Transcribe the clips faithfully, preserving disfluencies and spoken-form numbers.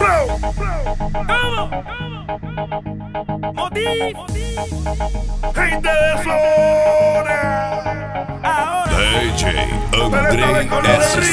Gente de Flores. D J André S C.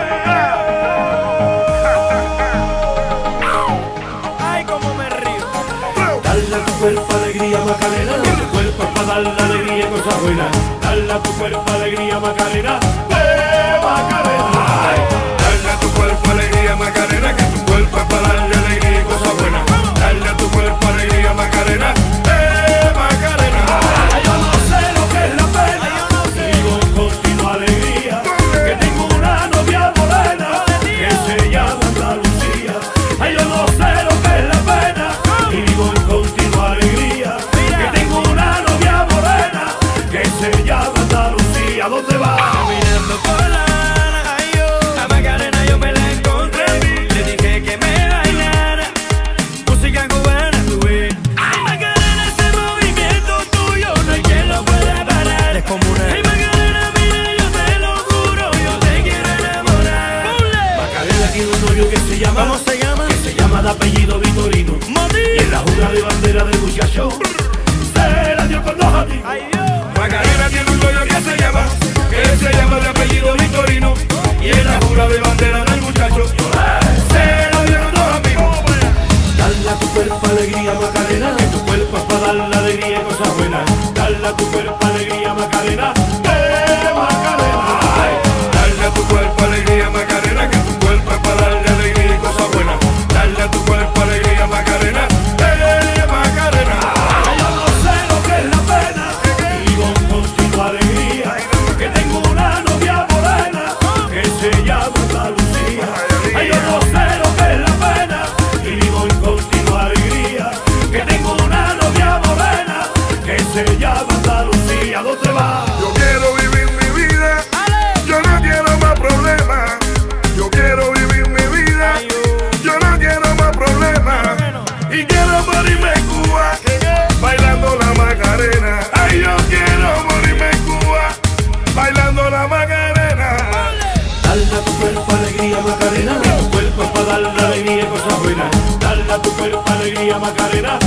Ay, cómo me río. Dale a tu cuerpo alegría, Macarena. Tu cuerpo es para darle alegría y cosas buenas. Dale a tu cuerpo alegría, Macarena. ¡Eh, Macarena! Dale a tu cuerpo alegría, Macarena, que tu cuerpo es para darle alegría y cosas buenas. Dale a tu cuerpo alegría, Macarena. ¡Eh, Macarena! Ay, yo no sé lo que es la pena. Vivo en continua alegría. Que tengo una novia morena que se llama Andalucía. Ay, yo no sé lo que es la pena. Y vivo en continua alegría. Que tengo una novia morena que se llama Andalucía. ¿Dónde va? Caminando por la Habana, ay, yo, a Macarena yo me la encontré. Le dije que me bailara música cubana, tú ves. Ay, Macarena, ese movimiento tuyo no hay quien lo pueda parar. Es como una... Ay, Macarena, mira, yo te lo juro, yo te quiero enamorar. Macarena tiene un novio que se llama. ¿Cómo se llama? Que se llama de apellido Vitorino. Moti. Y en la jura de bandera del muchacho se la dio con dos a ti. Ay, Dios. Macarena tiene un novio que se llama, que se llama de apellido Vitorino. Y en la jura de bandera del muchacho se lo dieron dos amigos. Dale a tu cuerpo alegría, Macarena, que tu cuerpo es para darle alegría y cosas buenas. Dale a tu cuerpo alegría, Macarena, ¡eh, Macarena! Dale a tu cuerpo alegría, Macarena, que tu cuerpo es para darle alegría y cosas buenas. Dale a tu cuerpo alegría, Macarena. ¡Eh, Macarena! Ay, yo no sé lo que es la pena, vivo en continua alegría. Que tengo una novia morena que se llama Andalucía. Ay, yo no sé lo que es la pena y vivo en continua alegría. Que tengo una novia morena que se llama Andalucía. ¿Dónde va? Yo quiero vivir mi vida, yo no quiero más problemas. Yo quiero vivir mi vida, yo no quiero más problemas. Y quiero morirme en Cuba, bailando la Macarena. Ay, yo quiero morirme en Cuba, bailando la Macarena. Dale a tu cuerpo alegría, Macarena, que tu cuerpo es para darle alegría y cosas buenas. Dale a tu cuerpo alegría, Macarena,